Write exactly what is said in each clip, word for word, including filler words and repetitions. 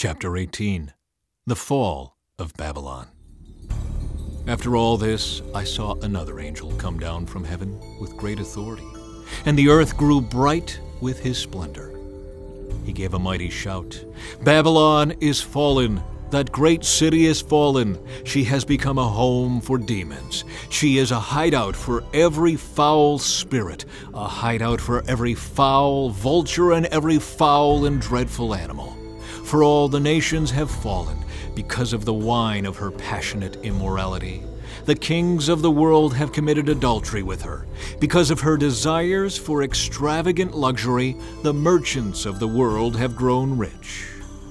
Chapter eighteen. The Fall of Babylon. After all this, I saw another angel come down from heaven with great authority, and the earth grew bright with his splendor. He gave a mighty shout, "Babylon is fallen! That great city is fallen! She has become a home for demons. She is a hideout for every foul spirit, a hideout for every foul vulture and every foul and dreadful animal. For all the nations have fallen because of the wine of her passionate immorality. The kings of the world have committed adultery with her. Because of her desires for extravagant luxury, the merchants of the world have grown rich."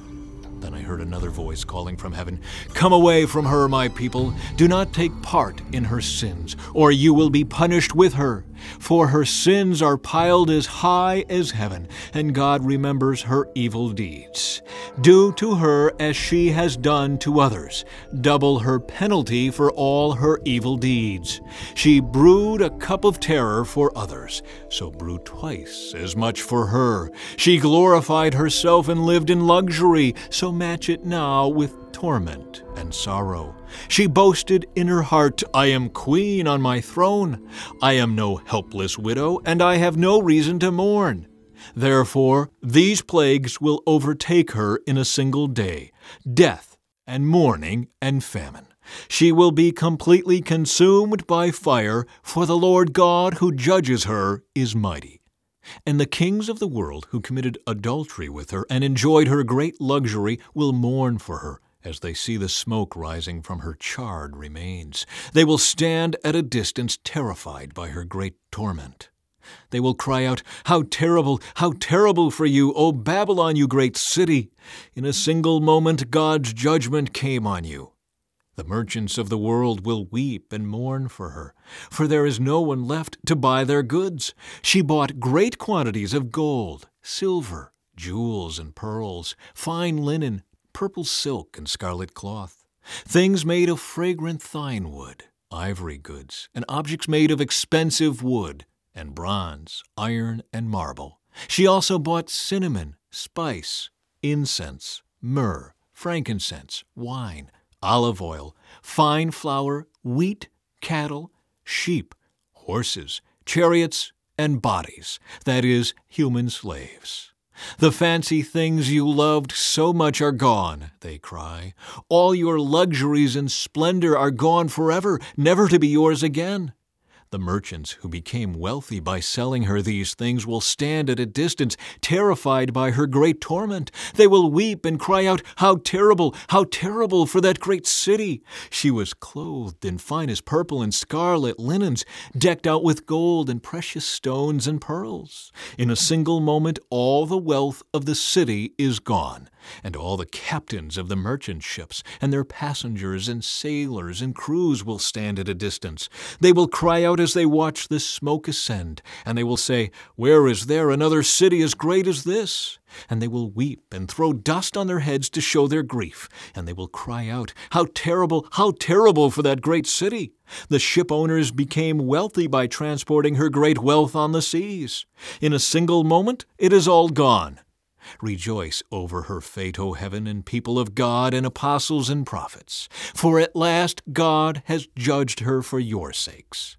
Then I heard another voice calling from heaven, "Come away from her, my people. Do not take part in her sins, or you will be punished with her. For her sins are piled as high as heaven, and God remembers her evil deeds. Do to her as she has done to others. Double her penalty for all her evil deeds. She brewed a cup of terror for others, so brew twice as much for her. She glorified herself and lived in luxury, so match it now with torment and sorrow. She boasted in her heart, 'I am queen on my throne. I am no helpless widow, and I have no reason to mourn.' Therefore, these plagues will overtake her in a single day, death and mourning and famine. She will be completely consumed by fire, for the Lord God who judges her is mighty. And the kings of the world who committed adultery with her and enjoyed her great luxury will mourn for her as they see the smoke rising from her charred remains. They will stand at a distance, terrified by her great torment. They will cry out, 'How terrible, how terrible for you, O Babylon, you great city! In a single moment God's judgment came on you.' The merchants of the world will weep and mourn for her, for there is no one left to buy their goods. She bought great quantities of gold, silver, jewels and pearls, fine linen, purple silk and scarlet cloth, things made of fragrant thine wood, ivory goods, and objects made of expensive wood, and bronze, iron, and marble. She also bought cinnamon, spice, incense, myrrh, frankincense, wine, olive oil, fine flour, wheat, cattle, sheep, horses, chariots, and bodies, that is, human slaves. The fancy things you loved so much are gone," they cry. "All your luxuries and splendor are gone forever, never to be yours again." The merchants who became wealthy by selling her these things will stand at a distance, terrified by her great torment. They will weep and cry out, "How terrible, how terrible for that great city! She was clothed in finest purple and scarlet linens, decked out with gold and precious stones and pearls. In a single moment all the wealth of the city is gone, and all the captains of the merchant ships and their passengers and sailors and crews will stand at a distance. They will cry out as they watch the smoke ascend, and they will say, 'Where is there another city as great as this?' And they will weep and throw dust on their heads to show their grief, and they will cry out, 'How terrible, how terrible for that great city! The ship owners became wealthy by transporting her great wealth on the seas. In a single moment it is all gone.' Rejoice over her fate, O heaven, and people of God, and apostles and prophets, for at last God has judged her for your sakes."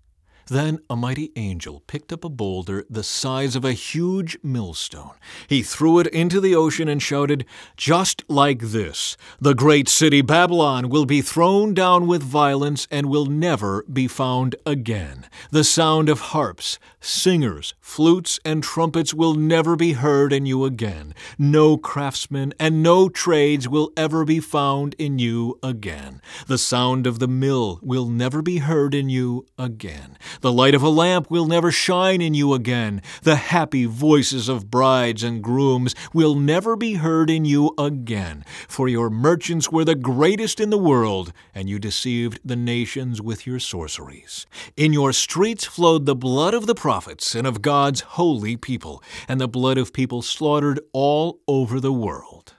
Then a mighty angel picked up a boulder the size of a huge millstone. He threw it into the ocean and shouted, "Just like this, the great city Babylon will be thrown down with violence and will never be found again. The sound of harps, singers, flutes, and trumpets will never be heard in you again. No craftsmen and no trades will ever be found in you again. The sound of the mill will never be heard in you again. The light of a lamp will never shine in you again. The happy voices of brides and grooms will never be heard in you again. For your merchants were the greatest in the world, and you deceived the nations with your sorceries. In your streets flowed the blood of the prophets and of God's holy people, and the blood of people slaughtered all over the world."